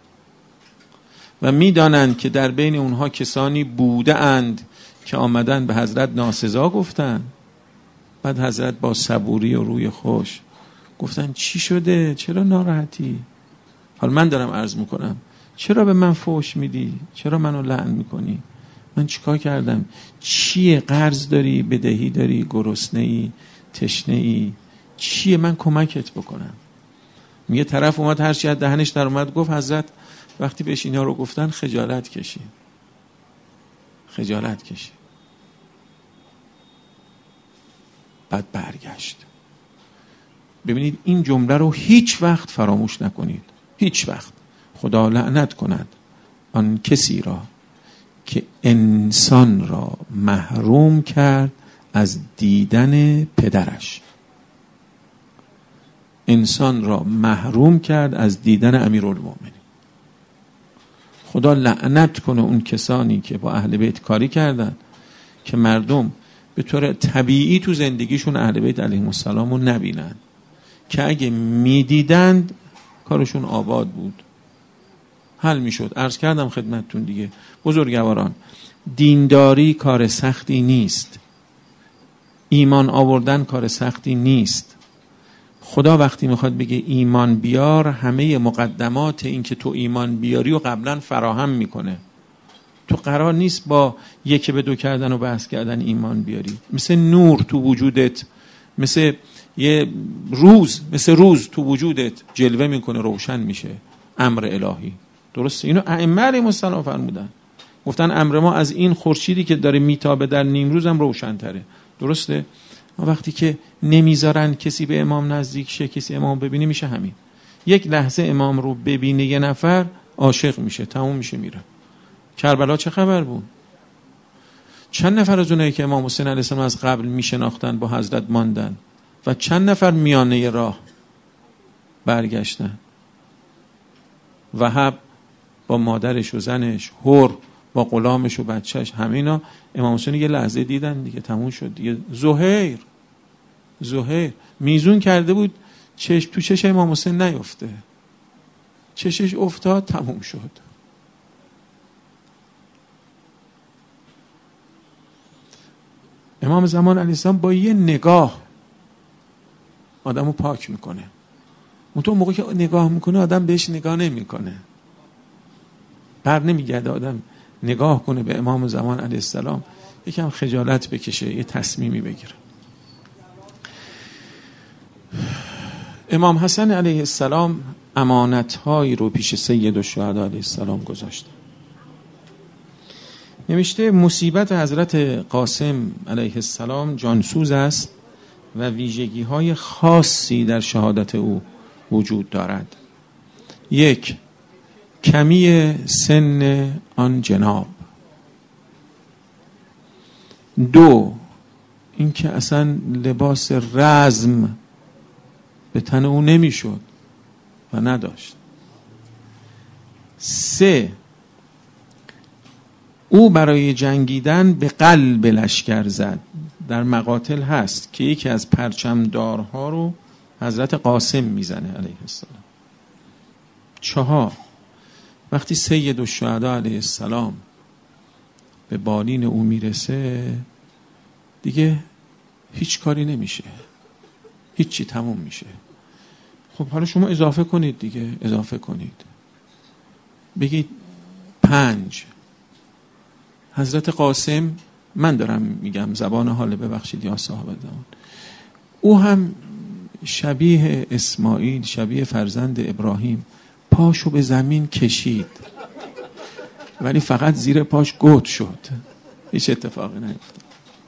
و میدانند که در بین اونها کسانی بوده اند که آمدن به حضرت ناسزا گفتن، بعد حضرت با صبوری و روی خوش گفتن چی شده؟ چرا ناراحتی؟ حالا من دارم عرض میکنم چرا به من فحش میدی؟ چرا منو لعن میکنی؟ من چیکار کردم؟ چیه؟ قرض داری؟ بدهی داری؟ گرسنه‌ای؟ تشنه‌ای؟ چیه؟ من کمکت بکنم. میگه طرف اومد هر چی از دهنش در اومد گفت حضرت وقتی بهش اینا رو گفتن خجالت کشید. خجالت کشید. بعد برگشت. ببینید این جمله رو هیچ وقت فراموش نکنید. هیچ وقت. خدا لعنت کند آن کسی را که انسان را محروم کرد از دیدن پدرش. انسان را محروم کرد از دیدن امیرالمؤمنین. خدا لعنت کنه اون کسانی که با اهل بیت کاری کردن که مردم به طور طبیعی تو زندگیشون اهل بیت علیهم السلام رو نبینن، که اگه میدیدند کارشون آباد بود. حل میشد. عرض کردم خدمتتون دیگه بزرگواران، دینداری کار سختی نیست، ایمان آوردن کار سختی نیست. خدا وقتی میخواد بگه ایمان بیار، همه مقدمات این که تو ایمان بیاری و قبلا فراهم میکنه. تو قرار نیست با یک به دو کردن و بحث کردن ایمان بیاری. مثل نور تو وجودت، مثل یه روز، مثل روز تو وجودت جلوه میکنه، روشن میشه، امر الهی. درسته؟ اینو ائمه علیهم السلام فرمودن، گفتن امر ما از این خورشیدی که داره میتابه در نیمروز هم روشن تره. درسته؟ وقتی که نمیذارن کسی به امام نزدیک شه، کسی امام ببینه، میشه همین. یک لحظه امام رو ببینه یه نفر، عاشق میشه، تموم میشه، میره. کربلا چه خبر بود؟ چند نفر از اونایی که امام حسین علیه السلام از قبل میشناختن با حضرت ماندن و چند نفر میانه راه برگشتن؟ وهب با مادرش و زنش، هر با غلامش و بچهش، همه اینا امام حسین یه لحظه دیدن دیگه، تموم شد دیگه. زهیر زهیر میزون کرده بود چش تو چش امام حسین نیفته، چشش افتاد، تموم شد. امام زمان علیه السلام با یه نگاه آدمو پاک میکنه. اون موقعی که نگاه میکنه آدم بهش نگاه نمیکنه، بر نمیگرده آدم نگاه کنه به امام زمان علیه السلام، یکم خجالت بکشه، یه تصمیمی بگیره. امام حسن علیه السلام امانت‌هایی رو پیش سید الشهدا علیه السلام گذاشت. نوشته مصیبت حضرت قاسم علیه السلام جانسوز است و ویژگی‌های خاصی در شهادت او وجود دارد. یک، کمی سن آن جناب. دو، اینکه اصلا لباس رزم به تن او نمیشد و نداشت. سه، او برای جنگیدن به قلب لشکر زد. در مقاتل هست که یکی از پرچمدارها رو حضرت قاسم میزنه علیه السلام. چهار، وقتی سید الشهدا علیه السلام به بالین او میرسه دیگه هیچ کاری نمیشه، هیچی، تموم میشه. خب حالا شما اضافه کنید دیگه، اضافه کنید، بگید پنج. حضرت قاسم، من دارم میگم زبان حال، ببخشید یا صاحب زمان، او هم شبیه اسماعیل، شبیه فرزند ابراهیم، پاشو به زمین کشید ولی فقط زیر پاش گود شد، هیچ اتفاقی نیفتاد.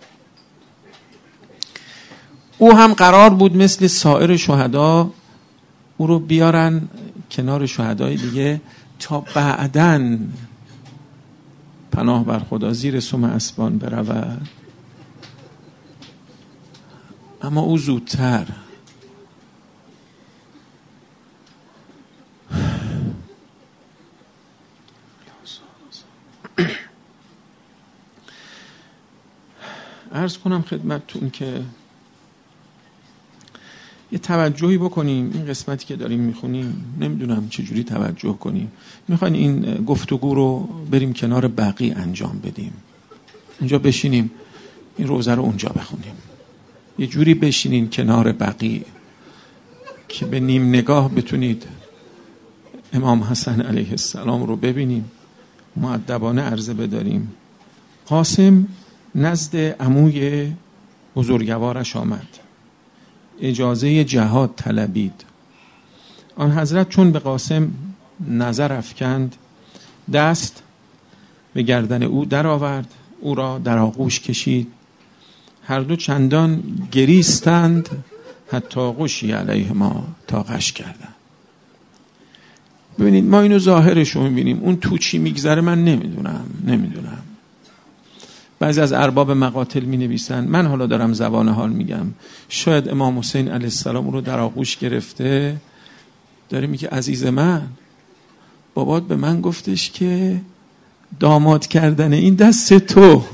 او هم قرار بود مثل سایر شهدا او رو بیارن کنار شهدای دیگه تا بعدن پناه بر خدا زیر سم اسبان برود، اما او زودتر. عرض کنم خدمتتون که یه توجهی بکنیم. این قسمتی که داریم میخونیم نمیدونم چجوری توجه کنیم. میخواین این گفتگو رو بریم کنار بقی انجام بدیم، اونجا بشینیم این روزه رو اونجا بخونیم، یه جوری بشینین کنار بقی که به نیم نگاه بتونید امام حسن علیه السلام رو ببینیم، مؤدبانه عرضه بداریم. قاسم نزد عموی بزرگوارش آمد، اجازه جهاد طلبید. آن حضرت چون به قاسم نظر افکند، دست به گردن او در آورد، او را در آغوش کشید، هر دو چندان گریستند حتی غشی علیه ما، تا غش کردن. ببینید ما اینو ظاهرش رو میبینیم، اون تو چی میگذره من نمیدونم نمیدونم بعضی از ارباب مقاتل می نویسن، من حالا دارم زبان حال میگم، شاید امام حسین علیه السلام رو در آغوش گرفته، داره میگه عزیز من، بابات به من گفتش که داماد کردن این دست تو،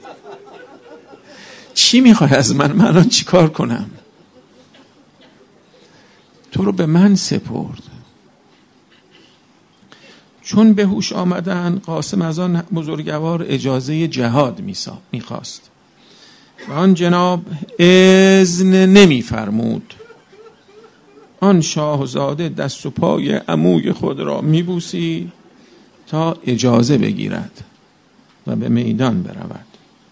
چی میخوای از من؟ من الان چی کار کنم؟ تو رو به من سپرد. چون به هوش آمدن قاسم از آن بزرگوار اجازه جهاد میخواست و آن جناب اذن نمیفرمود. آن شاهزاده دست و پای عموی خود را میبوسید تا اجازه بگیرد و به میدان برود.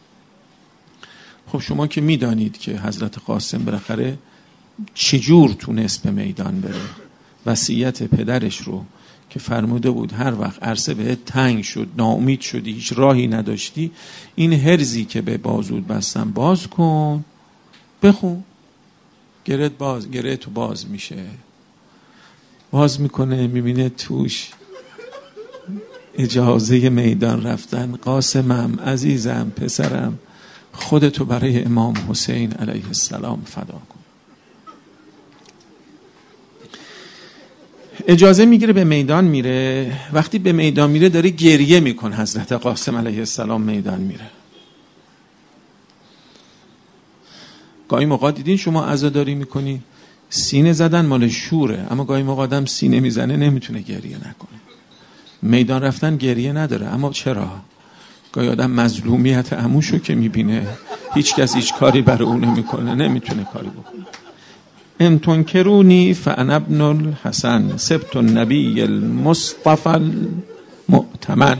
خب شما که میدانید که حضرت قاسم بالاخره چجور تونست به میدان بره. وصیت پدرش رو که فرموده بود هر وقت عرصه بهت تنگ شد، ناامید شدی، هیچ راهی نداشتی، این هرزی که به بازود بستم باز کن، بخون، گرهت باز گره تو باز میشه. باز میکنه، میبینه توش اجازه میدان رفتن. قاسمم، عزیزم، پسرم، خودتو برای امام حسین علیه السلام فدا کن. اجازه میگیره، به میدان میره. وقتی به میدان میره داره گریه میکنه. حضرت قاسم علیه السلام میدان میره. گاهی موقع دیدین شما عزاداری میکنی سینه زدن مال شوره، اما گاهی موقع آدم سینه میزنه نمیتونه گریه نکنه. میدان رفتن گریه نداره، اما چرا؟ گاهی آدم مظلومیت عموشو که میبینه هیچ کس هیچ کاری برای اون نمیکنه، نمیتونه کاری بکنه. ان تنکرونی فانا ابن الحسن سبت النبی المصطفى المؤتمن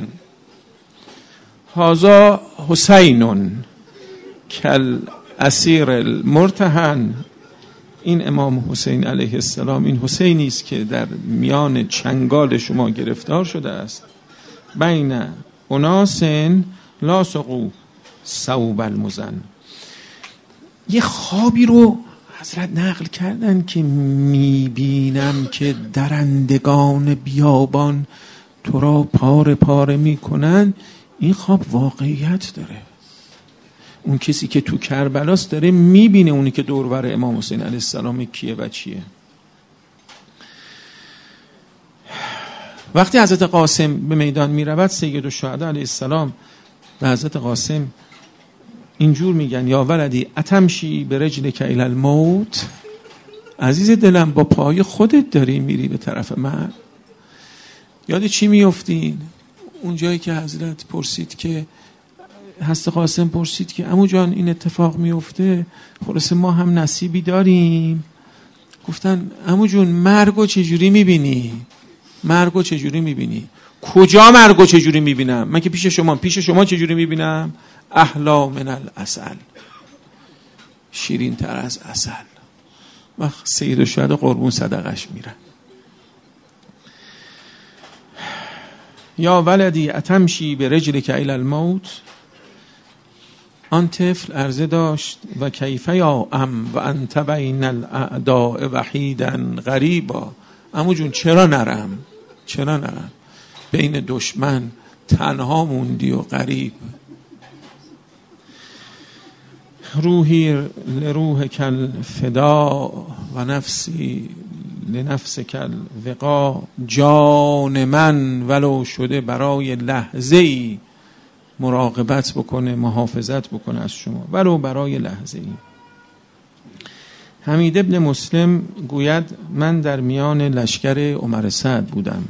هذا حسین کل اسیر المرتهن. این امام حسین علیه السلام این حسینی است که در میان چنگال شما گرفتار شده است. بین اناس لاصقوا ثوب المزن. یه خوابی رو حضرت نقل کردن که میبینم که درندگان بیابان تو را پاره پاره میکنن. این خواب واقعیت داره. اون کسی که تو کربلاست داره میبینه اونی که دوربر امام حسین علیه السلام کیه و چیه. وقتی حضرت قاسم به میدان میرود، سید الشهدا علیه السلام به حضرت قاسم اینجور میگن: یا ولدی اتمشی به رجلک الی الموت. عزیز دلم، با پای خودت داری میری به طرف من. یاد چی میافتین؟ اون جایی که حضرت پرسید که حضرت قاسم پرسید که عمو جان این اتفاق میفته، خلاص ما هم نصیبی داریم. گفتن عمو جون مرگو چجوری میبینی؟ مرگو چجوری میبینی؟ کجا مرگو چجوری میبینم؟ من که پیش شما، پیش شما چجوری میبینم؟ احلا من العسل، شیرین تر از عسل. وقت سید الشهدا قربون صدقش میرن. یا ولدی اتمشی به رجلک الی الموت. آن طفل عرضه داشت: و کیف یا ام و انت بین الاعداء وحیدا غریبا. عمو جون چرا نرم؟ چرا نرم؟ بین دشمن تنها موندی و غریب. روحی لروح کل فدا و نفسی لنفس کل وقا. جان من ولو شده برای لحظه‌ای مراقبت بکنه، محافظت بکنه از شما، ولو برای لحظه‌ای. حمید ابن مسلم گوید: من در میان لشکر عمر سعد بودم.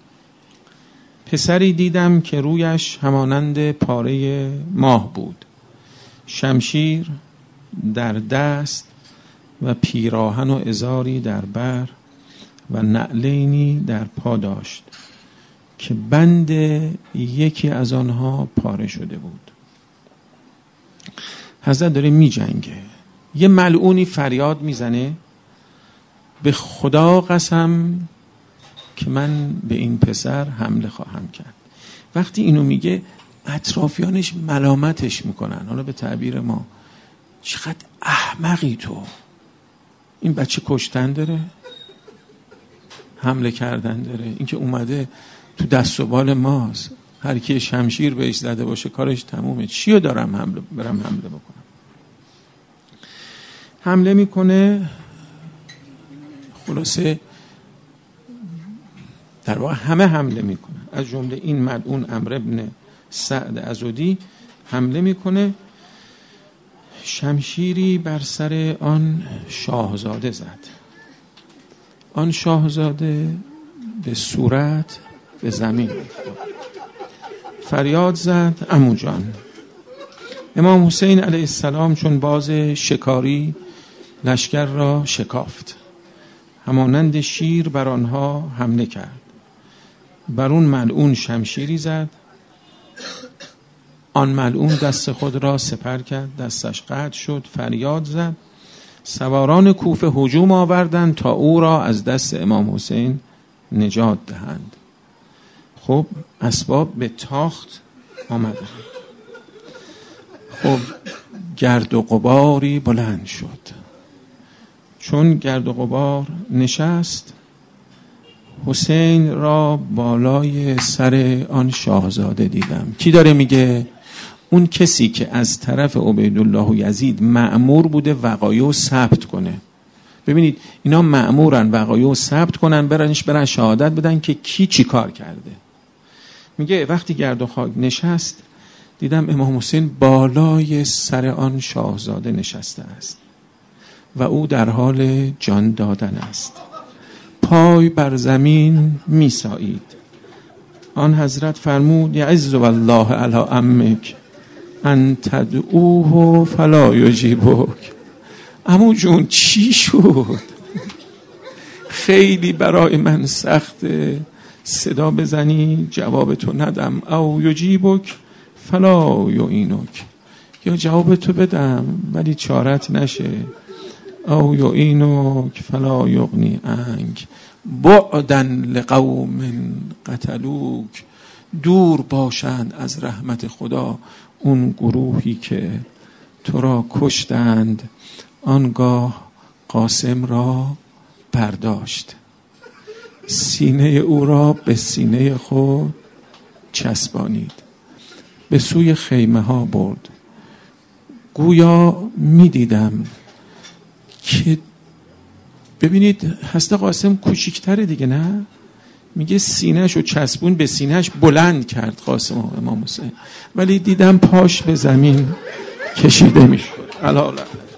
پسری دیدم که رویش همانند پاره ماه بود، شمشیر در دست و پیراهن و ازاری در بر و نعلینی در پا داشت که بند یکی از آنها پاره شده بود. حضرت داره می جنگه. یه ملعونی فریاد میزنه: به خدا قسم که من به این پسر حمله خواهم کرد. وقتی اینو میگه اطرافیانش ملامتش میکنن. حالا به تعبیر ما: چقدر احمقی تو، این بچه کشتن داره، حمله کردن داره، این که اومده تو دست و بال ماست، هر کی شمشیر بهش زده باشه کارش تمومه، چیو دارم حمله برم حمله بکنم؟ حمله میکنه. خلاصه در واقع همه حمله میکنه، از جمله این ملعون عمرو بن سعد عضدی حمله میکنه. شمشیری بر سر آن شاهزاده زد. آن شاهزاده به صورت به زمین فریاد زد عمو جان. امام حسین علیه السلام چون باز شکاری لشکر را شکافت، همانند شیر بر آنها حمله کرد. بر اون ملعون شمشیری زد، آن ملعون دست خود را سپر کرد، دستش قطع شد، فریاد زد. سواران کوفه هجوم آوردند تا او را از دست امام حسین نجات دهند. خب اسباب به تاخت آمدند. خب گرد و غباری بلند شد. چون گرد و غبار نشست، حسین را بالای سر آن شاهزاده دیدم. کی داره میگه؟ اون کسی که از طرف عبیدالله و یزید مأمور بوده وقایع رو ثبت کنه. ببینید اینا مأمورن وقایع رو ثبت کنن، برنش برن شهادت بدن که کی چی کار کرده. میگه وقتی گرد و خاک نشست دیدم امام حسین بالای سر آن شاهزاده نشسته است و او در حال جان دادن است. پای بر زمین میسایید. آن حضرت فرمود یعز والله علی عمک ان تدعوه فلا یجیبک. عمو جون چی شد؟ خیلی برای من سخته صدا بزنی جواب تو ندم، او یجیبک فلا یعینک، یا جواب تو بدم ولی چارت نشه، او یعینک فلا یغنی عنک بعدا لقوم قتلوک. دور باشند از رحمت خدا اون گروهی که تو را کشتند. آنگاه قاسم را برداشت، سینه او را به سینه خود چسبانید، به سوی خیمه ها برد. گویا می دیدم که ببینید حضرت قاسم کوچیک‌تره دیگه، نه؟ میگه سینه‌ش رو چسبون به سینه‌ش بلند کرد قاسم و امام حسین، ولی دیدم پاش به زمین کشیده میشد. علاوه